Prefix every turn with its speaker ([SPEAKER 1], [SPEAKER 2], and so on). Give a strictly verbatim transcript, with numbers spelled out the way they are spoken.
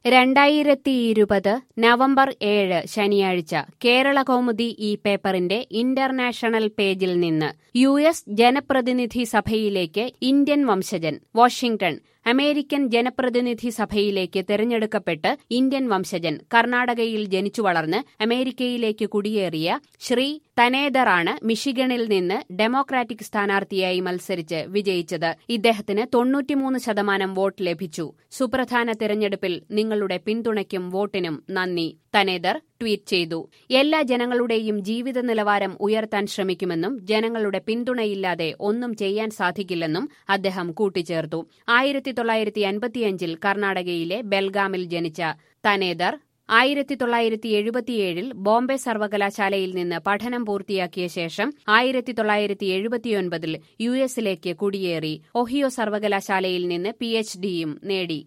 [SPEAKER 1] രണ്ടായിരത്തിയിരുപത് നവംബർ ഏഴ് ശനിയാഴ്ച കേരളകൗമുദി ഈ പേപ്പറിന്റെ ഇന്റർനാഷണൽ പേജിൽ നിന്ന് യു എസ് ജനപ്രതിനിധി സഭയിലേക്ക് ഇന്ത്യൻ വംശജൻ വാഷിംഗ്ടൺ. അമേരിക്കൻ ജനപ്രതിനിധി സഭയിലേക്ക് തെരഞ്ഞെടുക്കപ്പെട്ട് ഇന്ത്യൻ വംശജൻ കർണാടകയിൽ ജനിച്ചു വളർന്ന് അമേരിക്കയിലേക്ക് കുടിയേറിയ ശ്രീ തനേദറാണ് മിഷിഗണിൽ നിന്ന് ഡെമോക്രാറ്റിക് സ്ഥാനാർത്ഥിയായി മത്സരിച്ച് വിജയിച്ചത്. ഇദ്ദേഹത്തിന് തൊണ്ണൂറ്റിമൂന്ന് ശതമാനം വോട്ട് ലഭിച്ചു. സുപ്രധാന തെരഞ്ഞെടുപ്പിൽ നിങ്ങളുടെ പിന്തുണയ്ക്കും വോട്ടിനും നന്ദി, തനേദർ ട്വീറ്റ് ചെയ്തു. എല്ലാ ജനങ്ങളുടെയും ജീവിത നിലവാരം ഉയർത്താൻ ശ്രമിക്കുമെന്നും ജനങ്ങളുടെ പിന്തുണയില്ലാതെ ഒന്നും ചെയ്യാൻ സാധിക്കില്ലെന്നും അദ്ദേഹം കൂട്ടിച്ചേർത്തു. ആയിരത്തി തൊള്ളായിരത്തി അൻപത്തിയഞ്ചിൽ കർണാടകയിലെ ബെൽഗാമിൽ ജനിച്ച തനേദർ ആയിരത്തി തൊള്ളായിരത്തി എഴുപത്തിയേഴിൽ ബോംബെ സർവകലാശാലയിൽ നിന്ന് പഠനം പൂർത്തിയാക്കിയ ശേഷം ആയിരത്തി തൊള്ളായിരത്തി എഴുപത്തിയൊൻപതിൽ യു എസിലേക്ക് കുടിയേറി. ഒഹിയോ സർവകലാശാലയിൽ നിന്ന് പി എച്ച് ഡിയും നേടി.